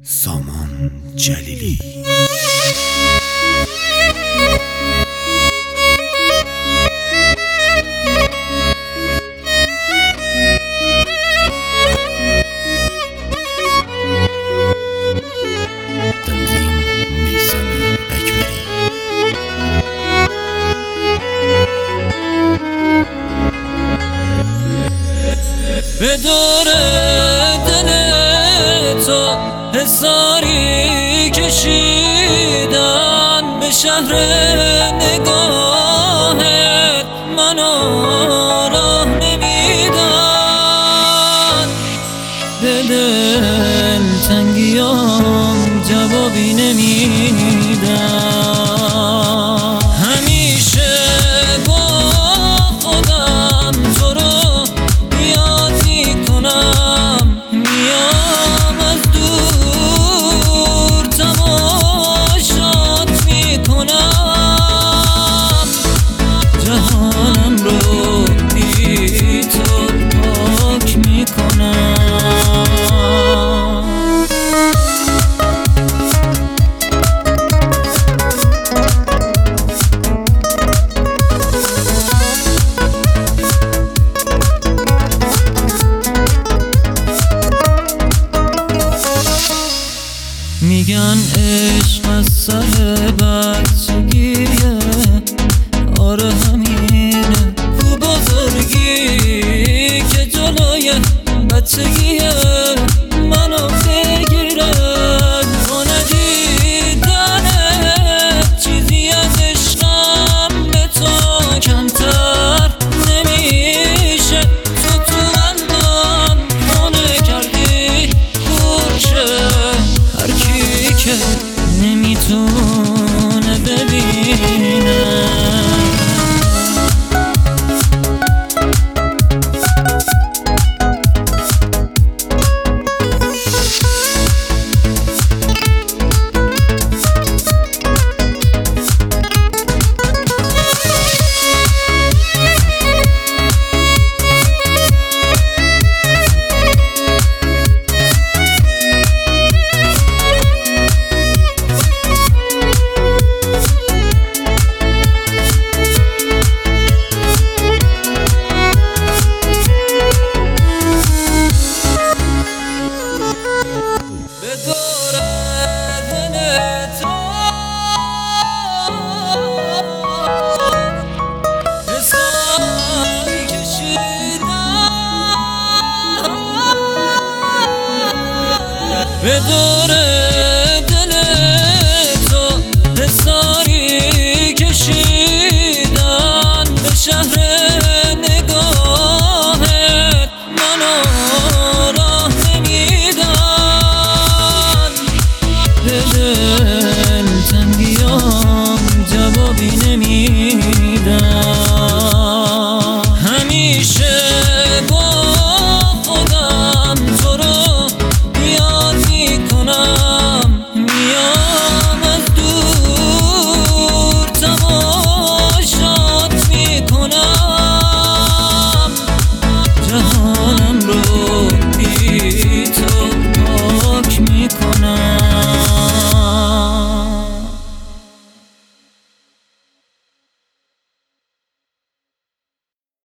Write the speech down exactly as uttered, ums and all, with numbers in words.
سامان جلیلی تنظیم میثم اکبری. به دور دل تو حصاری کشیدن، به شهر نگاهت منو راه نمیدن، به دل تنگیام جوابی نمیدن. همیشه با خودم تو رو یاد میکنم، میام از دور تماشات میکنم، جهانم رو بی تو پاک میکنم. میگن عشق از سر بچگیه، آره همینه، کو بزرگی که جلوی بچگیه منو بگیره. تو ندیدنت چیزی از عشقم به تو کمتر نمیشه. تو تو قلبم خونه کردی خوشه، هر کی که نمیتونه ببینه. به دور